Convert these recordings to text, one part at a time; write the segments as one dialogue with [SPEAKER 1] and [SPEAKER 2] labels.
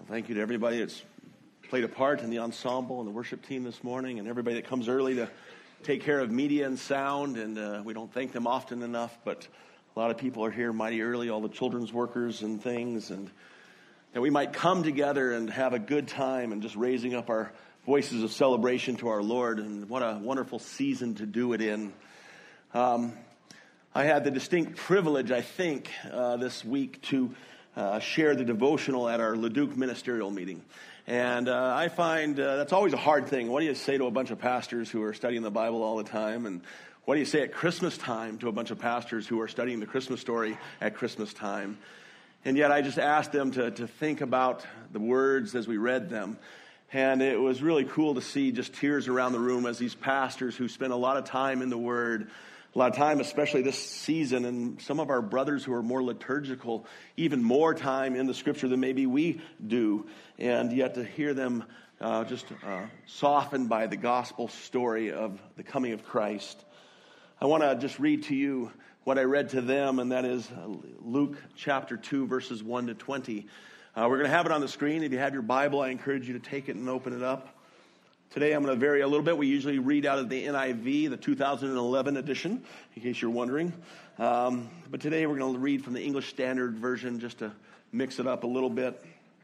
[SPEAKER 1] Thank you to everybody that's played a part in the ensemble and the worship team this morning, and everybody that comes early to take care of media and sound. And we don't thank them often enough, but a lot of people are here mighty early, all the children's workers and things, and that we might come together and have a good time and just raising up our voices of celebration to our Lord. And what a wonderful season to do it in. I had the distinct privilege, I think, this week to share the devotional at our Leduc ministerial meeting. And I find that's always a hard thing. What do you say to a bunch of pastors who are studying the Bible all the time? And what do you say at Christmas time to a bunch of pastors who are studying the Christmas story at Christmas time? And yet I just asked them to think about the words as we read them. And it was really cool to see just tears around the room as these pastors who spend a lot of time in the Word, a lot of time, especially this season, and some of our brothers who are more liturgical, even more time in the Scripture than maybe we do, and yet to hear them just softened by the gospel story of the coming of Christ. I want to just read to you what I read to them, and that is Luke chapter 2, verses 1 to 20. We're going to have it on the screen. If you have your Bible, I encourage you to take it and open it up. Today I'm going to vary a little bit. We usually read out of the NIV, the 2011 edition, in case you're wondering. But today we're going to read from the English Standard Version just to mix it up a little bit.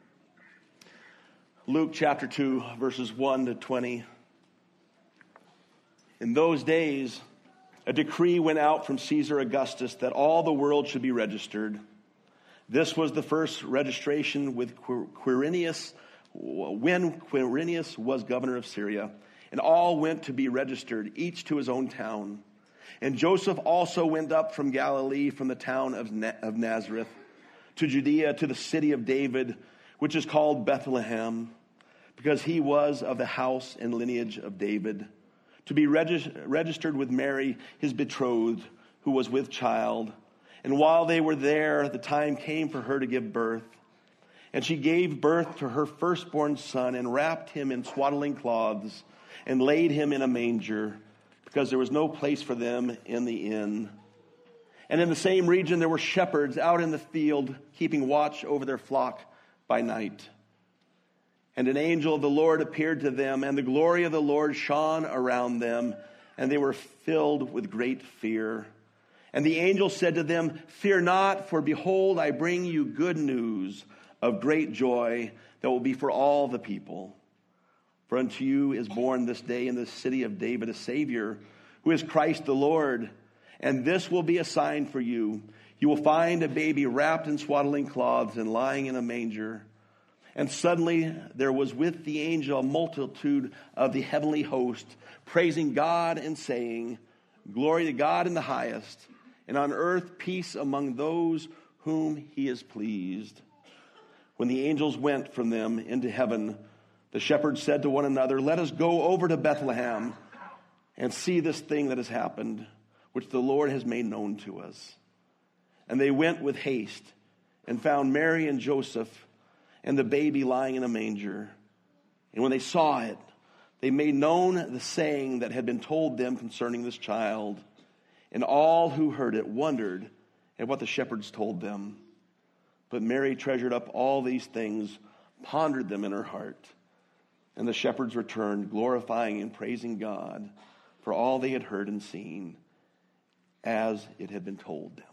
[SPEAKER 1] Luke chapter 2, verses 1 to 20. In those days, a decree went out from Caesar Augustus that all the world should be registered. This was the first registration with Quirinius, when Quirinius was governor of Syria, and all went to be registered, each to his own town. And Joseph also went up from Galilee, from the town of Nazareth, to Judea, to the city of David, which is called Bethlehem, because he was of the house and lineage of David, to be registered with Mary, his betrothed, who was with child. And while they were there, the time came for her to give birth. And she gave birth to her firstborn son and wrapped him in swaddling cloths and laid him in a manger, because there was no place for them in the inn. And in the same region there were shepherds out in the field, keeping watch over their flock by night. And an angel of the Lord appeared to them, and the glory of the Lord shone around them, and they were filled with great fear. And the angel said to them, "Fear not, for behold, I bring you good news of great joy that will be for all the people. For unto you is born this day in the city of David a Savior, who is Christ the Lord. And this will be a sign for you. You will find a baby wrapped in swaddling cloths and lying in a manger." And suddenly there was with the angel a multitude of the heavenly host, praising God and saying, "Glory to God in the highest, and on earth peace among those whom he is pleased." When the angels went from them into heaven, the shepherds said to one another, "Let us go over to Bethlehem and see this thing that has happened, which the Lord has made known to us." And they went with haste and found Mary and Joseph and the baby lying in a manger. And when they saw it, they made known the saying that had been told them concerning this child. And all who heard it wondered at what the shepherds told them. But Mary treasured up all these things, pondered them in her heart. And the shepherds returned, glorifying and praising God for all they had heard and seen, as it had been told them.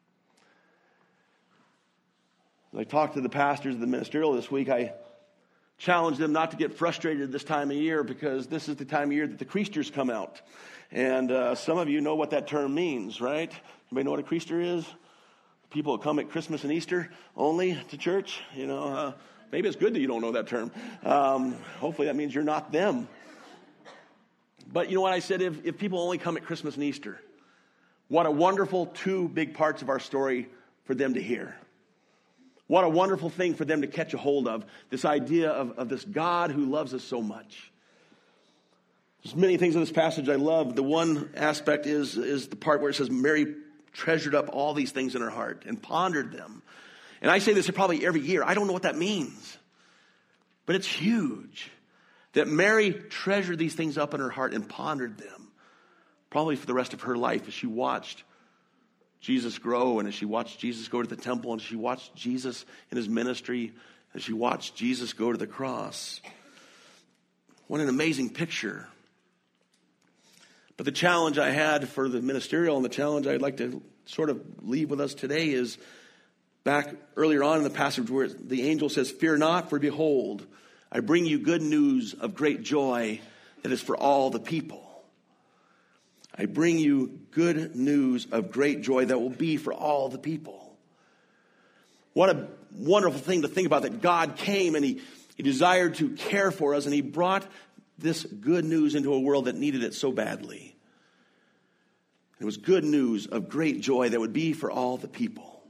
[SPEAKER 1] As I talked to the pastors of the ministerial this week, I challenged them not to get frustrated this time of year, because this is the time of year that the creasters come out. And some of you know what that term means, right? Anybody know what a creaster is? People that come at Christmas and Easter only to church, maybe it's good that you don't know that term. Hopefully that means you're not them. But you know what I said? If people only come at Christmas and Easter, what a wonderful two big parts of our story for them to hear. What a wonderful thing for them to catch a hold of, this idea of this God who loves us so much. There's many things in this passage I love. The one aspect is the part where it says Mary treasured up all these things in her heart and pondered them. And I say this probably every year. I don't know what that means. But it's huge that Mary treasured these things up in her heart and pondered them, probably for the rest of her life, as she watched Jesus grow, and as she watched Jesus go to the temple, and she watched Jesus in his ministry as you watch Jesus go to the cross. What an amazing picture. But the challenge I had for the ministerial and the challenge I'd like to sort of leave with us today is back earlier on in the passage where the angel says, "Fear not, for behold, I bring you good news of great joy that is for all the people." I bring you good news of great joy that will be for all the people. What a wonderful thing to think about, that God came and he desired to care for us, and he brought this good news into a world that needed it so badly. It was good news of great joy that would be for all the people.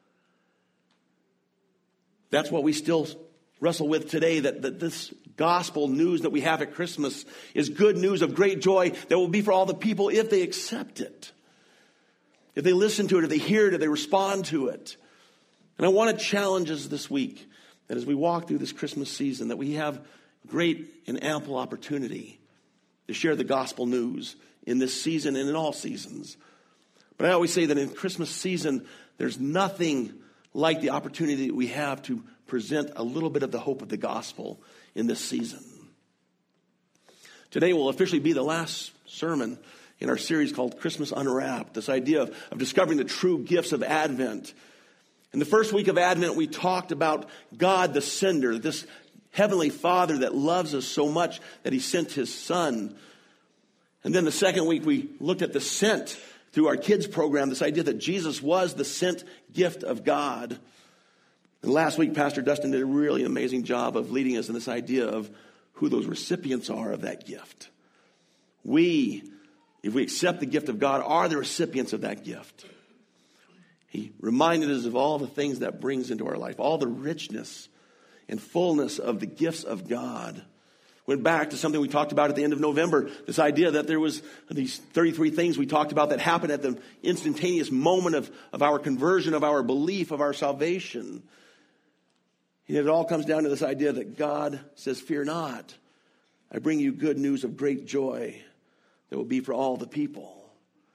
[SPEAKER 1] That's what we still wrestle with today, that this gospel news that we have at Christmas is good news of great joy that will be for all the people if they accept it, if they listen to it, if they hear it, if they respond to it. And I want to challenge us this week that as we walk through this Christmas season, that we have great and ample opportunity to share the gospel news in this season and in all seasons. But I always say that in Christmas season, there's nothing like the opportunity that we have to present a little bit of the hope of the gospel in this season. Today will officially be the last sermon in our series called Christmas Unwrapped, this idea of discovering the true gifts of Advent. In the first week of Advent, we talked about God the sender, this heavenly Father that loves us so much that he sent his Son. And then the second week, we looked at the sent through our kids program, this idea that Jesus was the sent gift of God. And last week, Pastor Dustin did a really amazing job of leading us in this idea of who those recipients are of that gift. We, if we accept the gift of God, are the recipients of that gift. He reminded us of all the things that brings into our life, all the richness and fullness of the gifts of God. Went back to something we talked about at the end of November, this idea that there was these 33 things we talked about that happened at the instantaneous moment of our conversion, of our belief, of our salvation. And it all comes down to this idea that God says, "Fear not. I bring you good news of great joy that will be for all the people."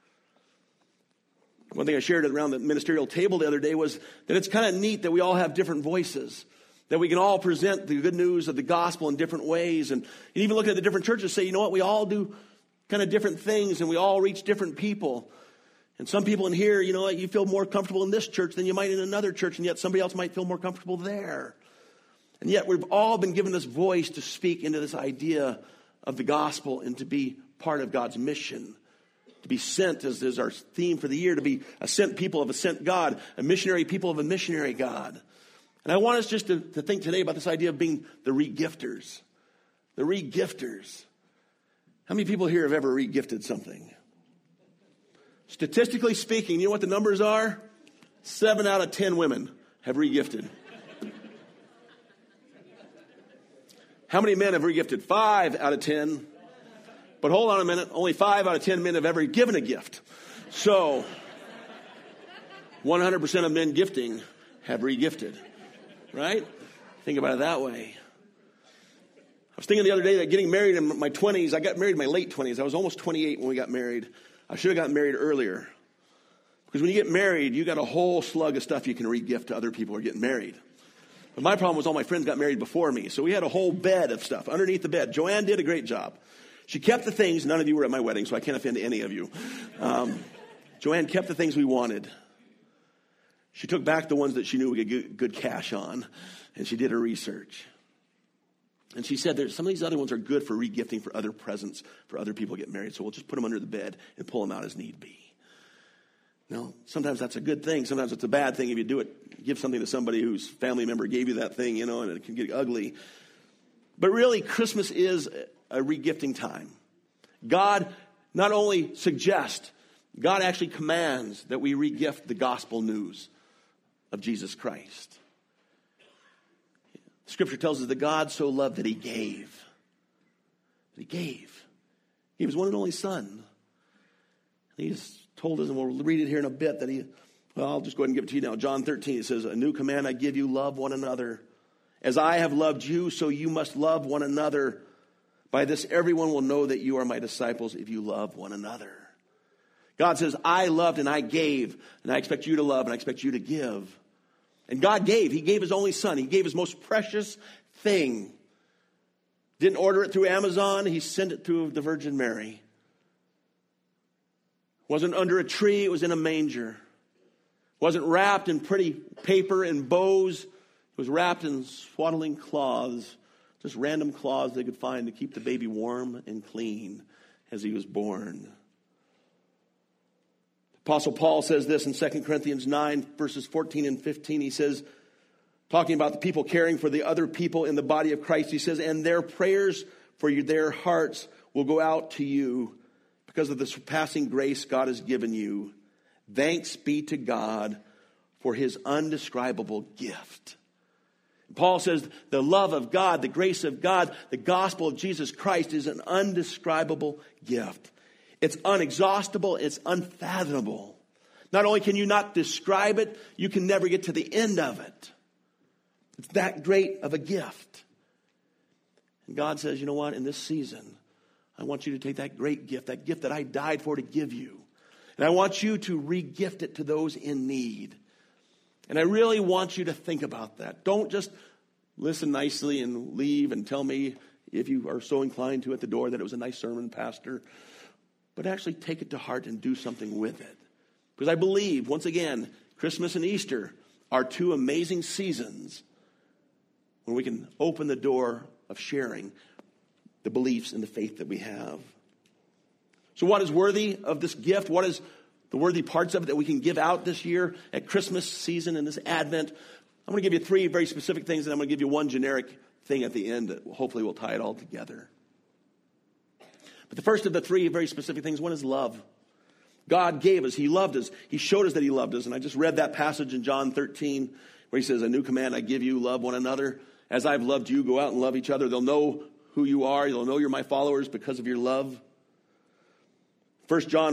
[SPEAKER 1] One thing I shared around the ministerial table the other day was that it's kind of neat that we all have different voices, that we can all present the good news of the gospel in different ways. And even looking at the different churches, say, you know what, we all do kind of different things and we all reach different people. And some people in here, you know what, you feel more comfortable in this church than you might in another church, and yet somebody else might feel more comfortable there. And yet we've all been given this voice to speak into this idea of the gospel and to be part of God's mission. To be sent, as is our theme for the year, to be a sent people of a sent God, a missionary people of a missionary God. And I want us just to think today about this idea of being the re-gifters. The re-gifters. How many people here have ever re-gifted something? Statistically speaking, you know what the numbers are? 7 out of 10 women have re-gifted. How many men have re-gifted? 5 out of 10. But hold on a minute, only 5 out of 10 men have ever given a gift. So, 100% of men gifting have re-gifted. Right? Think about it that way. I was thinking the other day that getting married in my 20s, I got married in my late 20s. I was almost 28 when we got married. I should have gotten married earlier. Because when you get married, you got a whole slug of stuff you can re-gift to other people who are getting married. But my problem was all my friends got married before me. So we had a whole bed of stuff underneath the bed. Joanne did a great job. She kept the things. None of you were at my wedding, so I can't offend any of you. Joanne kept the things we wanted. She took back the ones that she knew we could get good cash on, and she did her research. And she said some of these other ones are good for re-gifting for other presents, for other people to get married, so we'll just put them under the bed and pull them out as need be. Now, sometimes that's a good thing. Sometimes it's a bad thing if you do it. Give something to somebody whose family member gave you that thing, and it can get ugly. But really, Christmas is a re-gifting time. God not only suggests, God actually commands that we re-gift the gospel news of Jesus Christ. Scripture tells us that God so loved that he gave. That he gave. He was one and only Son. He's told us, and we'll read it here in a bit, that I'll just go ahead and give it to you now. John 13, it says, "A new command I give you, love one another. As I have loved you, so you must love one another. By this everyone will know that you are my disciples if you love one another." God says, I loved and I gave, and I expect you to love and I expect you to give. And God gave. He gave his only son. He gave his most precious thing. Didn't order it through Amazon. He sent it through the Virgin Mary. Wasn't under a tree. It was in a manger. Wasn't wrapped in pretty paper and bows. It was wrapped in swaddling cloths. Just random cloths they could find to keep the baby warm and clean as he was born. Apostle Paul says this in 2 Corinthians 9, verses 14 and 15. He says, talking about the people caring for the other people in the body of Christ, he says, and their prayers for you, their hearts will go out to you because of the surpassing grace God has given you. Thanks be to God for his undescribable gift. Paul says the love of God, the grace of God, the gospel of Jesus Christ is an undescribable gift. It's inexhaustible. It's unfathomable. Not only can you not describe it, you can never get to the end of it. It's that great of a gift. And God says, you know what? In this season, I want you to take that great gift, that gift that I died for to give you. And I want you to re-gift it to those in need. And I really want you to think about that. Don't just listen nicely and leave and tell me, if you are so inclined to at the door, that it was a nice sermon, Pastor. But actually take it to heart and do something with it. Because I believe, once again, Christmas and Easter are two amazing seasons when we can open the door of sharing the beliefs and the faith that we have. So what is worthy of this gift? What is the worthy parts of it that we can give out this year at Christmas season and this Advent? I'm going to give you three very specific things, and I'm going to give you one generic thing at the end that hopefully will tie it all together. But the first of the three very specific things, one is love. God gave us. He loved us. He showed us that he loved us. And I just read that passage in John 13 where he says, a new command I give you, love one another. As I've loved you, go out and love each other. They'll know who you are. They'll know you're my followers because of your love. 1 John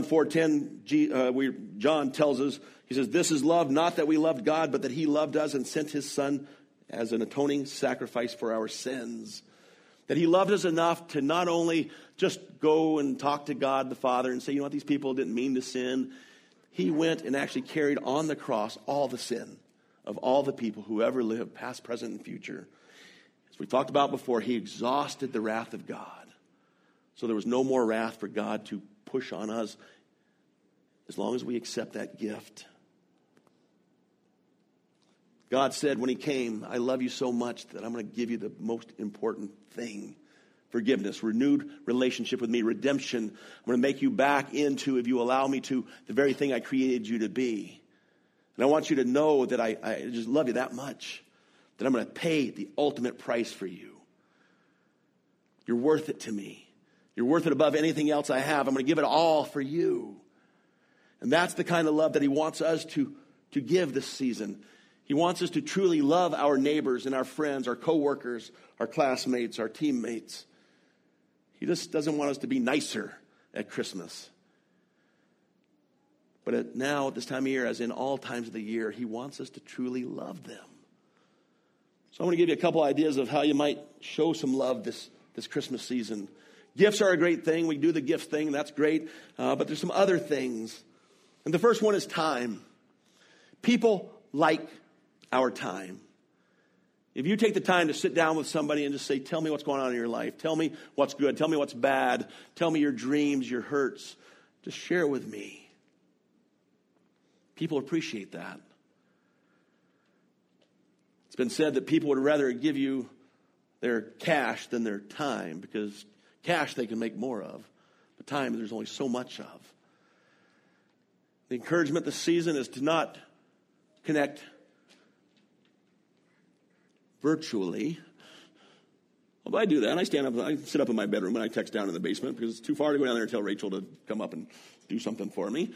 [SPEAKER 1] 4:10, John tells us, he says, this is love, not that we loved God, but that he loved us and sent his son as an atoning sacrifice for our sins. That he loved us enough to not only just go and talk to God the Father and say, you know what, these people didn't mean to sin. He went and actually carried on the cross all the sin of all the people who ever lived, past, present, and future. As we talked about before, he exhausted the wrath of God. So there was no more wrath for God to push on us as long as we accept that gift. God said when he came, I love you so much that I'm going to give you the most important thing. Forgiveness, renewed relationship with me, redemption. I'm going to make you back into, if you allow me to, the very thing I created you to be. And I want you to know that I just love you that much, that I'm going to pay the ultimate price for you. You're worth it to me. You're worth it above anything else I have. I'm going to give it all for you. And that's the kind of love that he wants us to give this season. He wants us to truly love our neighbors and our friends, our coworkers, our classmates, our teammates. He just doesn't want us to be nicer at Christmas. But at this time of year, as in all times of the year, he wants us to truly love them. So I'm going to give you a couple ideas of how you might show some love this Christmas season. Gifts are a great thing. We do the gift thing. That's great. But there's some other things. And the first one is time. People like our time. If you take the time to sit down with somebody and just say, tell me what's going on in your life. Tell me what's good. Tell me what's bad. Tell me your dreams, your hurts. Just share it with me. People appreciate that. It's been said that people would rather give you their cash than their time, because cash they can make more of, but time there's only so much of. The encouragement this season is to not connect virtually. Although I do that. I sit up in my bedroom and I text down in the basement because it's too far to go down there and tell Rachel to come up and do something for me.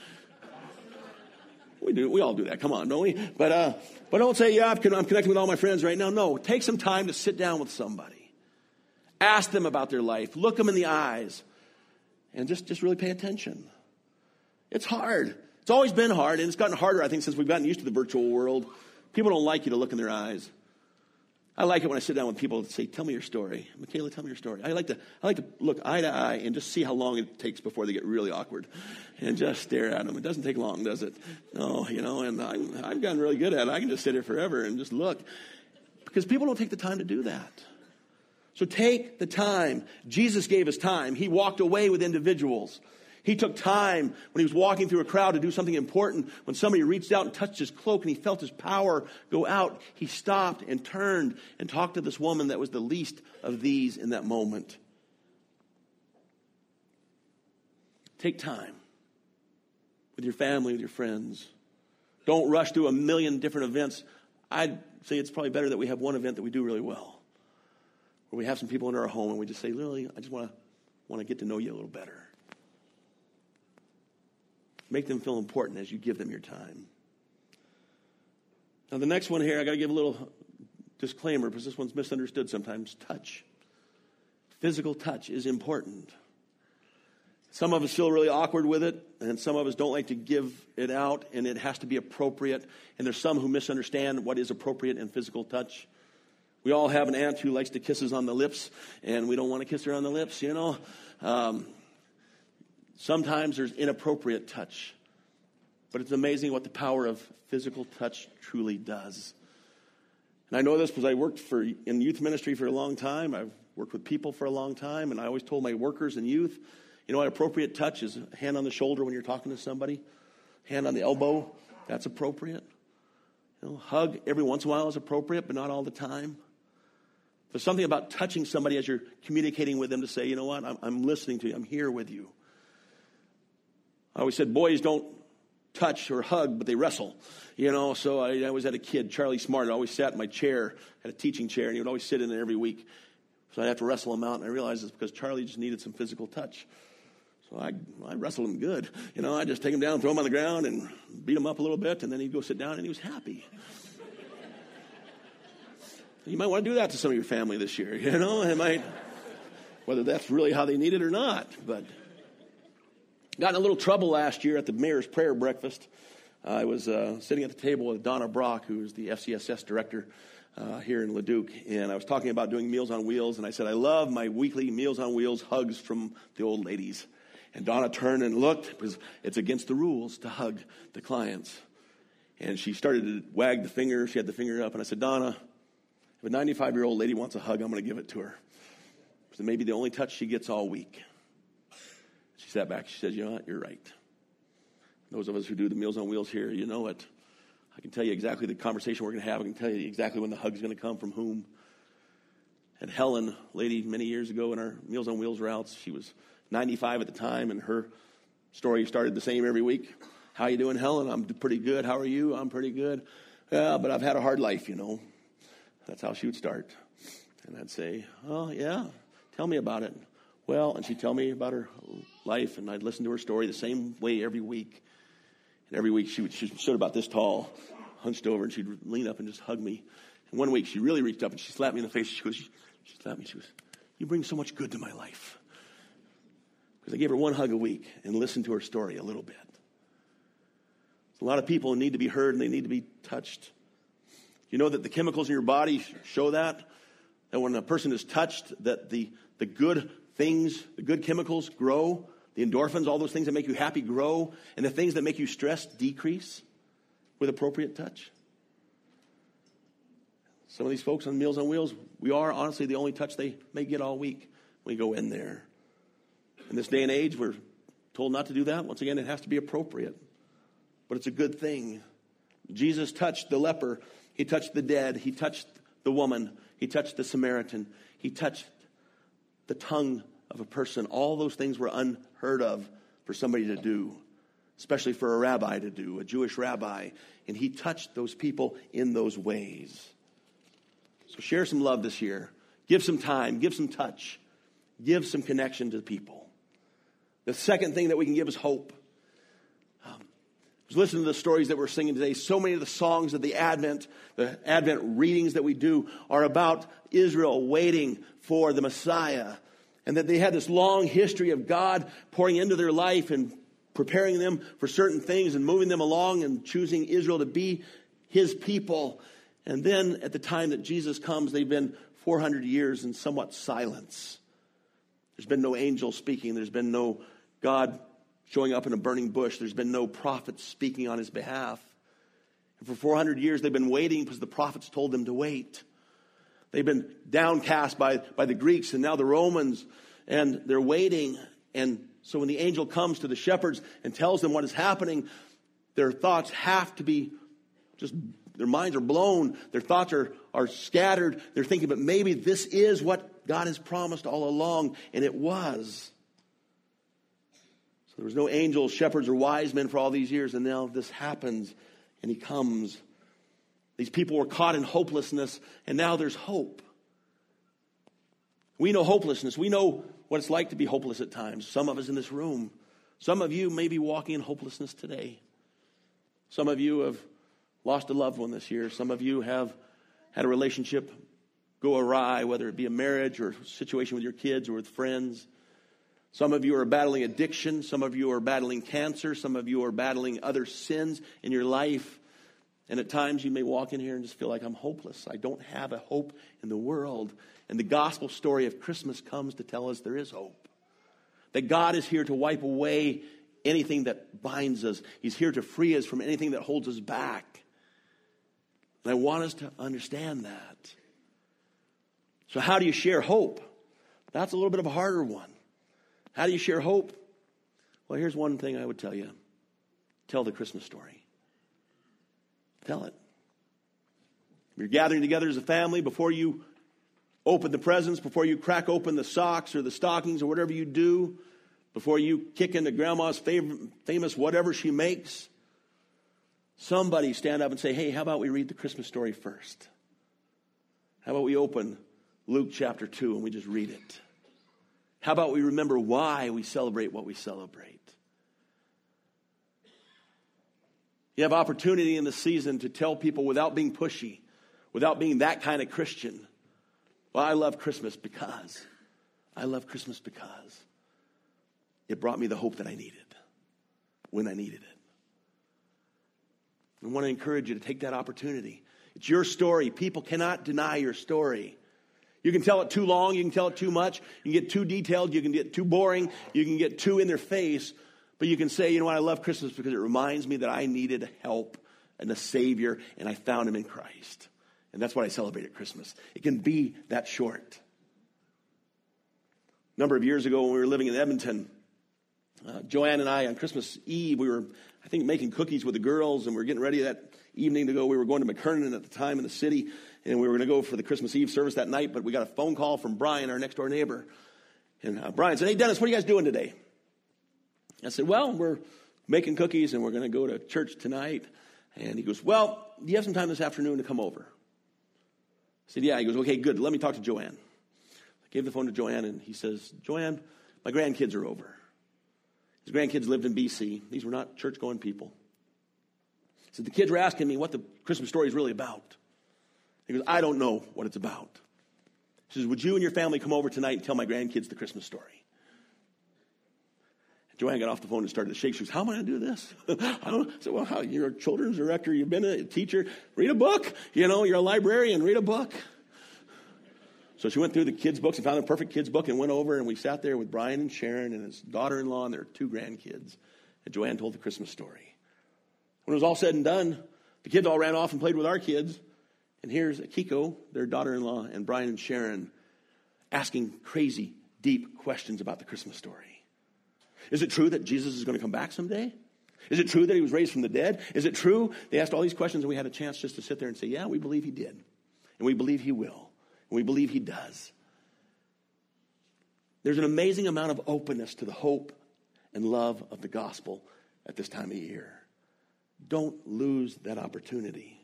[SPEAKER 1] We all do that. Come on, don't we? But don't say, yeah, I'm connecting with all my friends right now. No, take some time to sit down with somebody. Ask them about their life. Look them in the eyes. And just really pay attention. It's hard. It's always been hard, and it's gotten harder, I think, since we've gotten used to the virtual world. People don't like you to look in their eyes. I like it when I sit down with people and say, tell me your story. Michaela, tell me your story. I like to look eye to eye and just see how long it takes before they get really awkward and just stare at them. It doesn't take long, does it? No, and I've gotten really good at it. I can just sit here forever and just look, because people don't take the time to do that. So take the time. Jesus gave us time. He walked away with individuals. He took time when he was walking through a crowd to do something important. When somebody reached out and touched his cloak and he felt his power go out, he stopped and turned and talked to this woman that was the least of these in that moment. Take time with your family, with your friends. Don't rush through a million different events. I'd say it's probably better that we have one event that we do really well, where we have some people in our home and we just say, Lily, I just want to get to know you a little better. Make them feel important as you give them your time. Now, the next one here, I got to give a little disclaimer because this one's misunderstood sometimes. Touch. Physical touch is important. Some of us feel really awkward with it, and some of us don't like to give it out, and it has to be appropriate. And there's some who misunderstand what is appropriate in physical touch. We all have an aunt who likes to kiss us on the lips, and we don't want to kiss her on the lips, Sometimes there's inappropriate touch, but it's amazing what the power of physical touch truly does. And I know this because I worked in youth ministry for a long time. I've worked with people for a long time, and I always told my workers and youth, what appropriate touch is? A hand on the shoulder when you're talking to somebody, hand on the elbow, that's appropriate. Hug every once in a while is appropriate, but not all the time. There's something about touching somebody as you're communicating with them to say, I'm listening to you, I'm here with you. I always said boys don't touch or hug, but they wrestle. So I always had a kid, Charlie Smart, always sat in my chair, had a teaching chair, and he would always sit in it every week. So I'd have to wrestle him out, and I realized it's because Charlie just needed some physical touch. So I wrestled him good. I'd just take him down, throw him on the ground, and beat him up a little bit, and then he'd go sit down, and he was happy. You might want to do that to some of your family this year, whether that's really how they need it or not, but... Got in a little trouble last year at the mayor's prayer breakfast. I was sitting at the table with Donna Brock, who is the FCSS director here in Leduc, and I was talking about doing Meals on Wheels, and I said, I love my weekly Meals on Wheels hugs from the old ladies. And Donna turned and looked, because it's against the rules to hug the clients. And she started to wag the finger. She had the finger up, and I said, Donna, if a 95-year-old lady wants a hug, I'm going to give it to her. So maybe the only touch she gets all week. She sat back. She said, you know what? You're right. Those of us who do the Meals on Wheels here, you know it. I can tell you exactly the conversation we're going to have. I can tell you exactly when the hug's going to come from whom. And Helen, lady many years ago in our Meals on Wheels routes, she was 95 at the time, and her story started the same every week. How you doing, Helen? I'm pretty good. How are you? I'm pretty good. Yeah, but I've had a hard life, That's how she would start. And I'd say, oh, yeah, tell me about it. Well, and she'd tell me about her life, and I'd listen to her story the same way every week. And every week she stood about this tall, hunched over, and she'd lean up and just hug me. And one week she really reached up and she slapped me in the face. She slapped me. She goes, you bring so much good to my life. Because I gave her one hug a week and listened to her story a little bit. A lot of people need to be heard and they need to be touched. You know that the chemicals in your body show that when a person is touched, that the good things, the good chemicals grow, the endorphins, all those things that make you happy grow, and the things that make you stressed decrease with appropriate touch. Some of these folks on Meals on Wheels, we are honestly the only touch they may get all week when we go in there. In this day and age, we're told not to do that. Once again, it has to be appropriate, but it's a good thing. Jesus touched the leper. He touched the dead. He touched the woman. He touched the Samaritan. He touched the tongue of a person. All those things were unheard of for somebody to do, especially for a rabbi to do, a Jewish rabbi. And he touched those people in those ways. So share some love this year. Give some time. Give some touch. Give some connection to the people. The second thing that we can give is hope. I was listening to the stories that we're singing today. So many of the songs of the Advent readings that we do are about Israel waiting for the Messiah. And that they had this long history of God pouring into their life and preparing them for certain things and moving them along and choosing Israel to be his people. And then at the time that Jesus comes, they've been 400 years in somewhat silence. There's been no angel speaking. There's been no God showing up in a burning bush. There's been no prophets speaking on his behalf. And for 400 years, they've been waiting because the prophets told them to wait. They've been downcast by the Greeks and now the Romans, and they're waiting. And so when the angel comes to the shepherds and tells them what is happening, their thoughts have to be just, their minds are blown. Their thoughts are scattered. They're thinking, but maybe this is what God has promised all along, and it was. So there was no angels, shepherds, or wise men for all these years, and now this happens, and he comes. These people were caught in hopelessness, and now there's hope. We know hopelessness. We know what it's like to be hopeless at times. Some of us in this room. Some of you may be walking in hopelessness today. Some of you have lost a loved one this year. Some of you have had a relationship go awry, whether it be a marriage or a situation with your kids or with friends. Some of you are battling addiction. Some of you are battling cancer. Some of you are battling other sins in your life. And at times you may walk in here and just feel like I'm hopeless. I don't have a hope in the world. And the gospel story of Christmas comes to tell us there is hope. That God is here to wipe away anything that binds us. He's here to free us from anything that holds us back. And I want us to understand that. So how do you share hope? That's a little bit of a harder one. How do you share hope? Well, here's one thing I would tell you. Tell the Christmas story. Tell it. You're gathering together as a family before you open the presents, before you crack open the socks or the stockings or whatever you do, before you kick into grandma's famous whatever she makes. Somebody stand up and say, hey, how about we read the Christmas story first? How about we open Luke chapter 2 and we just read it? How about we remember why we celebrate what we celebrate? You have opportunity in the season to tell people without being pushy, without being that kind of Christian. Well, I love Christmas because it brought me the hope that I needed when I needed it. I want to encourage you to take that opportunity. It's your story. People cannot deny your story. You can tell it too long. You can tell it too much. You can get too detailed. You can get too boring. You can get too in their face. But you can say, you know what, I love Christmas because it reminds me that I needed help and a Savior, and I found him in Christ. And that's what I celebrate at Christmas. It can be that short. A number of years ago when we were living in Edmonton, Joanne and I on Christmas Eve, we were, I think, making cookies with the girls, and we were getting ready that evening to go. We were going to McKernan at the time in the city, and we were going to go for the Christmas Eve service that night, but we got a phone call from Brian, our next-door neighbor. And Brian said, hey, Dennis, what are you guys doing today? I said, well, we're making cookies, and we're going to go to church tonight. And he goes, well, do you have some time this afternoon to come over? I said, yeah. He goes, okay, good. Let me talk to Joanne. I gave the phone to Joanne, and he says, Joanne, my grandkids are over. His grandkids lived in B.C. These were not church-going people. He said, the kids were asking me what the Christmas story is really about. He goes, I don't know what it's about. He says, would you and your family come over tonight and tell my grandkids the Christmas story? Joanne got off the phone and started to shake. She goes, how am I going to do this? I don't know. I said, well, how? You're a children's director. You've been a teacher. Read a book. You know, you're a librarian. Read a book. So she went through the kids' books and found a perfect kids' book and went over, and we sat there with Brian and Sharon and his daughter-in-law and their 2 grandkids. And Joanne told the Christmas story. When it was all said and done, the kids all ran off and played with our kids. And here's Akiko, their daughter-in-law, and Brian and Sharon asking crazy, deep questions about the Christmas story. Is it true that Jesus is going to come back someday? Is it true that he was raised from the dead? Is it true? They asked all these questions, and we had a chance just to sit there and say, yeah, we believe he did. And we believe he will. And we believe he does. There's an amazing amount of openness to the hope and love of the gospel at this time of year. Don't lose that opportunity.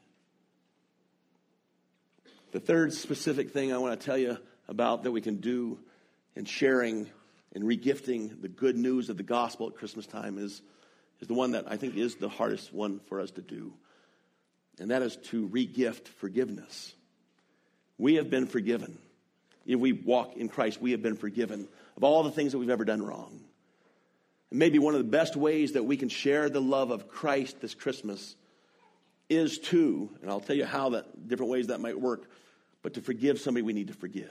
[SPEAKER 1] The third specific thing I want to tell you about that we can do in sharing and regifting the good news of the gospel at Christmas time is the one that I think is the hardest one for us to do. And that is to regift forgiveness. We have been forgiven. If we walk in Christ, we have been forgiven of all the things that we've ever done wrong. And maybe one of the best ways that we can share the love of Christ this Christmas is to, and I'll tell you how that, different ways that might work, but to forgive somebody we need to forgive.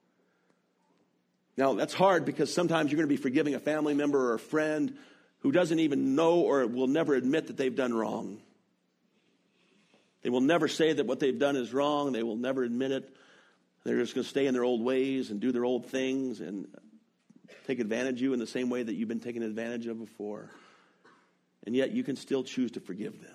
[SPEAKER 1] Now, that's hard because sometimes you're going to be forgiving a family member or a friend who doesn't even know or will never admit that they've done wrong. They will never say that what they've done is wrong. They will never admit it. They're just going to stay in their old ways and do their old things and take advantage of you in the same way that you've been taken advantage of before. And yet you can still choose to forgive them.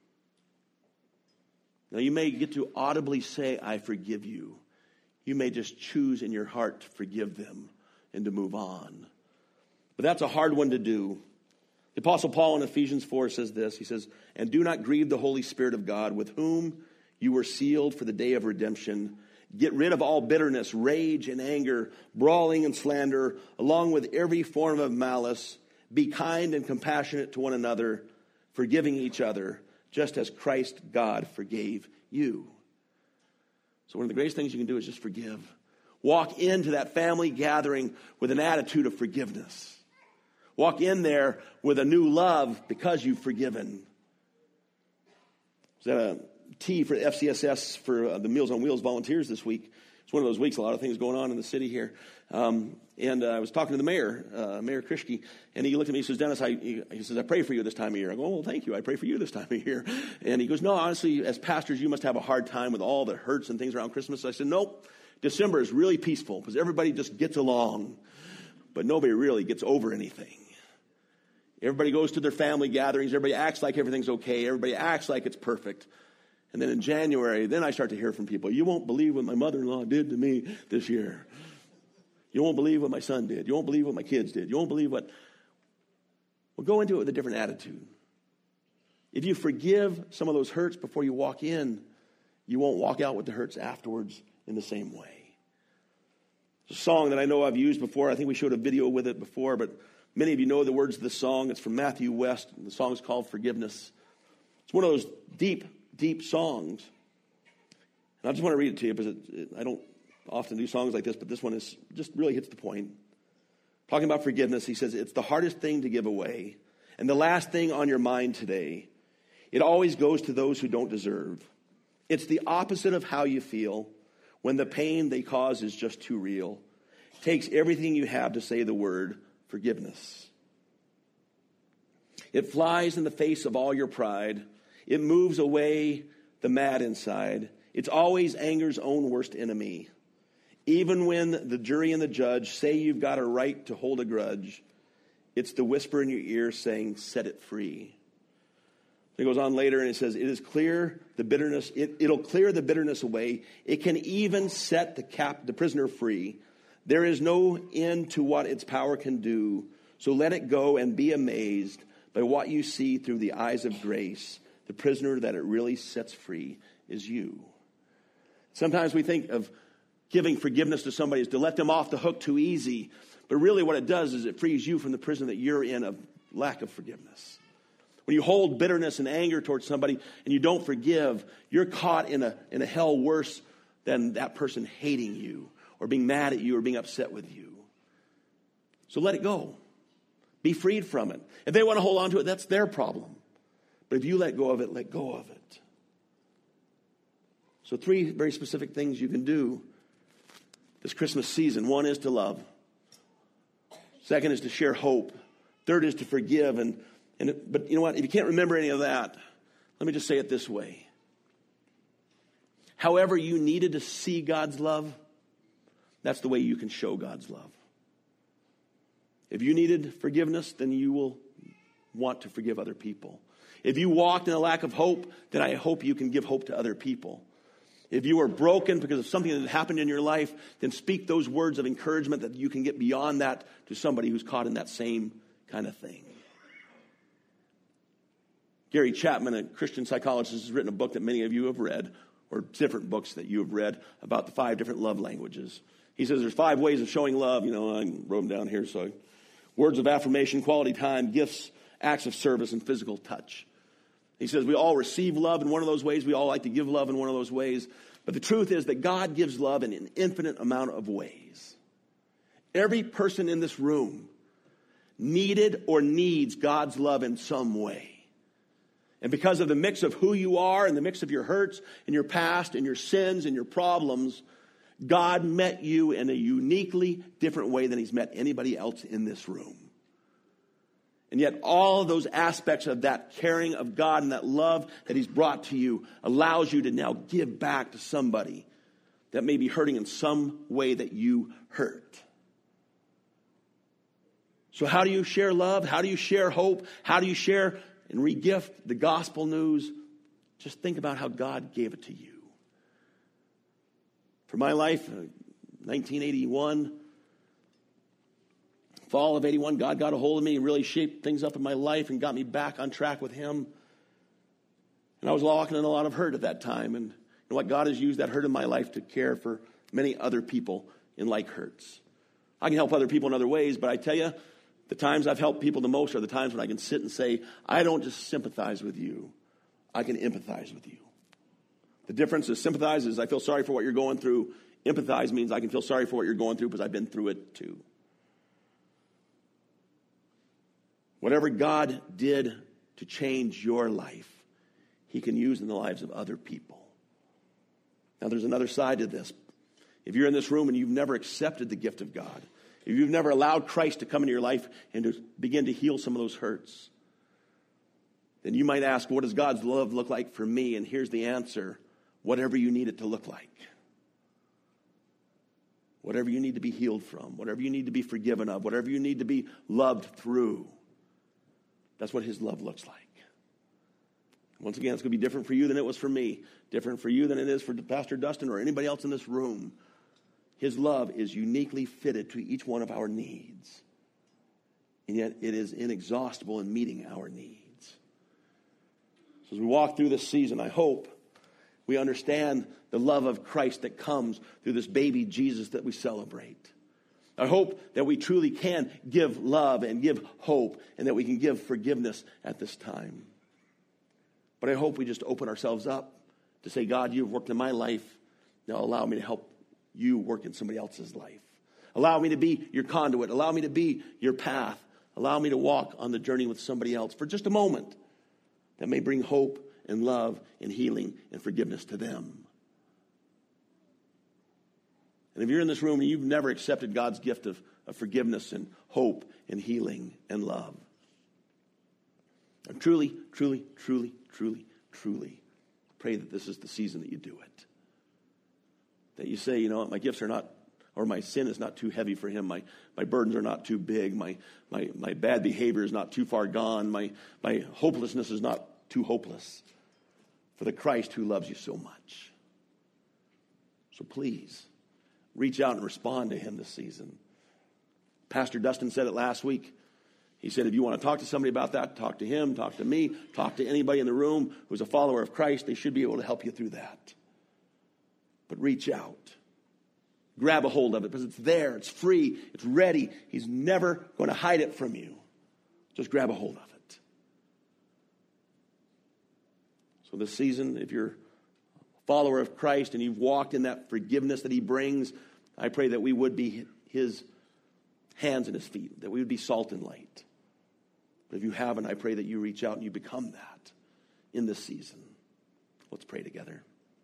[SPEAKER 1] Now, you may get to audibly say, I forgive you. You may just choose in your heart to forgive them and to move on. But that's a hard one to do. The Apostle Paul in Ephesians 4 says this. He says, and do not grieve the Holy Spirit of God, with whom you were sealed for the day of redemption. Get rid of all bitterness, rage, and anger, brawling and slander, along with every form of malice. Be kind and compassionate to one another, forgiving each other, just as Christ God forgave you. So one of the greatest things you can do is just forgive. Walk into that family gathering with an attitude of forgiveness. Walk in there with a new love because you've forgiven. Is that a T for FCSS for the Meals on Wheels volunteers this week? It's one of those weeks, a lot of things going on in the city here. And I was talking to the mayor, Mayor Krischke, and he looked at me and says, Dennis, he says, I pray for you this time of year. I go, well, thank you. I pray for you this time of year. And he goes, no, honestly, as pastors, you must have a hard time with all the hurts and things around Christmas. I said, nope, December is really peaceful because everybody just gets along, but nobody really gets over anything. Everybody goes to their family gatherings. Everybody acts like everything's okay. Everybody acts like it's perfect. And then in January, then I start to hear from people, you won't believe what my mother-in-law did to me this year. You won't believe what my son did. You won't believe what my kids did. You won't believe what... Well, go into it with a different attitude. If you forgive some of those hurts before you walk in, you won't walk out with the hurts afterwards in the same way. It's a song that I know I've used before. I think we showed a video with it before, but many of you know the words of this song. It's from Matthew West. The song is called Forgiveness. It's one of those deep, deep songs. And I just want to read it to you because I don't often do songs like this, but this one is just really hits the point. Talking about forgiveness, he says, it's the hardest thing to give away and the last thing on your mind today. It always goes to those who don't deserve. It's the opposite of how you feel when the pain they cause is just too real. It takes everything you have to say the word forgiveness. It flies in the face of all your pride. It moves away the mad inside. It's always anger's own worst enemy. Even when the jury and the judge say you've got a right to hold a grudge, it's the whisper in your ear saying, set it free. It goes on later and it says, it is clear the bitterness, it'll clear the bitterness away. It can even set the prisoner free. There is no end to what its power can do. So let it go and be amazed by what you see through the eyes of grace. The prisoner that it really sets free is you. Sometimes we think of giving forgiveness to somebody is to let them off the hook too easy. But really what it does is it frees you from the prison that you're in of lack of forgiveness. When you hold bitterness and anger towards somebody and you don't forgive, you're caught in a hell worse than that person hating you or being mad at you or being upset with you. So let it go. Be freed from it. If they want to hold on to it, that's their problem. But if you let go of it, let go of it. So 3 very specific things you can do this Christmas season. 1 is to love. 2nd is to share hope. 3rd is to forgive. But you know what? If you can't remember any of that, let me just say it this way. However you needed to see God's love, that's the way you can show God's love. If you needed forgiveness, then you will want to forgive other people. If you walked in a lack of hope, then I hope you can give hope to other people. If you are broken because of something that happened in your life, then speak those words of encouragement that you can get beyond that to somebody who's caught in that same kind of thing. Gary Chapman, a Christian psychologist, has written a book that many of you have read, or different books that you have read, about the 5 different love languages. He says there's 5 ways of showing love. I wrote them down here. So, words of affirmation, quality time, gifts, acts of service, and physical touch. He says we all receive love in one of those ways. We all like to give love in one of those ways. But the truth is that God gives love in an infinite amount of ways. Every person in this room needed or needs God's love in some way. And because of the mix of who you are and the mix of your hurts and your past and your sins and your problems, God met you in a uniquely different way than he's met anybody else in this room. And yet all of those aspects of that caring of God and that love that he's brought to you allows you to now give back to somebody that may be hurting in some way that you hurt. So how do you share love? How do you share hope? How do you share and regift the gospel news? Just think about how God gave it to you. For my life, 1981, fall of 81, God got a hold of me and really shaped things up in my life and got me back on track with him. And I was walking in a lot of hurt at that time. And you know what? God has used that hurt in my life to care for many other people in like hurts. I can help other people in other ways, but I tell you, the times I've helped people the most are the times when I can sit and say, I don't just sympathize with you, I can empathize with you. The difference is sympathize is I feel sorry for what you're going through. Empathize means I can feel sorry for what you're going through because I've been through it too. Whatever God did to change your life, he can use in the lives of other people. Now there's another side to this. If you're in this room and you've never accepted the gift of God, if you've never allowed Christ to come into your life and to begin to heal some of those hurts, then you might ask, what does God's love look like for me? And here's the answer. Whatever you need it to look like. Whatever you need to be healed from. Whatever you need to be forgiven of. Whatever you need to be loved through. That's what his love looks like. Once again, it's going to be different for you than it was for me. Different for you than it is for Pastor Dustin or anybody else in this room. His love is uniquely fitted to each one of our needs. And yet it is inexhaustible in meeting our needs. So as we walk through this season, I hope we understand the love of Christ that comes through this baby Jesus that we celebrate. I hope that we truly can give love and give hope and that we can give forgiveness at this time. But I hope we just open ourselves up to say, God, you've worked in my life. Now allow me to help you work in somebody else's life. Allow me to be your conduit. Allow me to be your path. Allow me to walk on the journey with somebody else for just a moment that may bring hope and love and healing and forgiveness to them. And if you're in this room and you've never accepted God's gift of forgiveness and hope and healing and love, I truly, truly, truly, truly, truly pray that this is the season that you do it. That you say, you know what, my gifts are not, or my sin is not too heavy for him. My burdens are not too big. My bad behavior is not too far gone. My hopelessness is not too hopeless for the Christ who loves you so much. So please, reach out and respond to him this season. Pastor Dustin said it last week. He said, if you want to talk to somebody about that, talk to him, talk to me, talk to anybody in the room who's a follower of Christ. They should be able to help you through that. But reach out. Grab a hold of it because it's there. It's free. It's ready. He's never going to hide it from you. Just grab a hold of it. So this season, if you're a follower of Christ and you've walked in that forgiveness that he brings, I pray that we would be his hands and his feet, that we would be salt and light. But if you haven't, I pray that you reach out and you become that in this season. Let's pray together.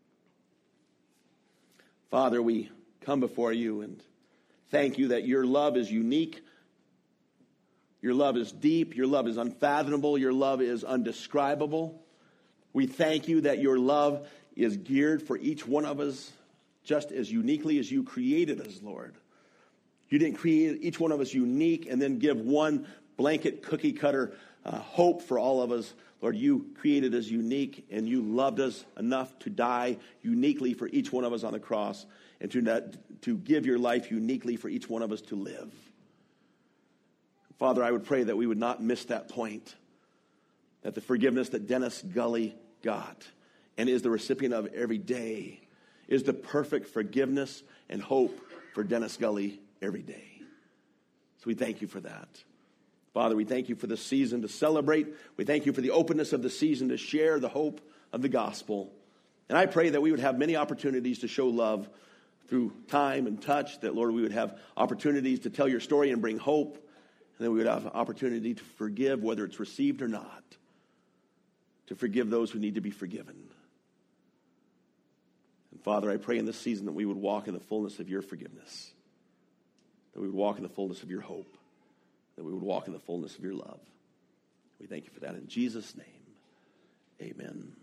[SPEAKER 1] Father, we come before you and thank you that your love is unique. Your love is deep. Your love is unfathomable. Your love is undescribable. We thank you that your love is geared for each one of us just as uniquely as you created us, Lord. You didn't create each one of us unique and then give one blanket cookie cutter hope for all of us. Lord, you created us unique and you loved us enough to die uniquely for each one of us on the cross and to give your life uniquely for each one of us to live. Father, I would pray that we would not miss that point, that the forgiveness that Dennis Gully got and is the recipient of every day is the perfect forgiveness and hope for Dennis Gully every day. So we thank you for that. Father, we thank you for this season to celebrate. We thank you for the openness of the season to share the hope of the gospel. And I pray that we would have many opportunities to show love through time and touch, that, Lord, we would have opportunities to tell your story and bring hope, and that we would have opportunity to forgive, whether it's received or not, to forgive those who need to be forgiven. And Father, I pray in this season that we would walk in the fullness of your forgiveness, that we would walk in the fullness of your hope, that we would walk in the fullness of your love. We thank you for that in Jesus' name. Amen.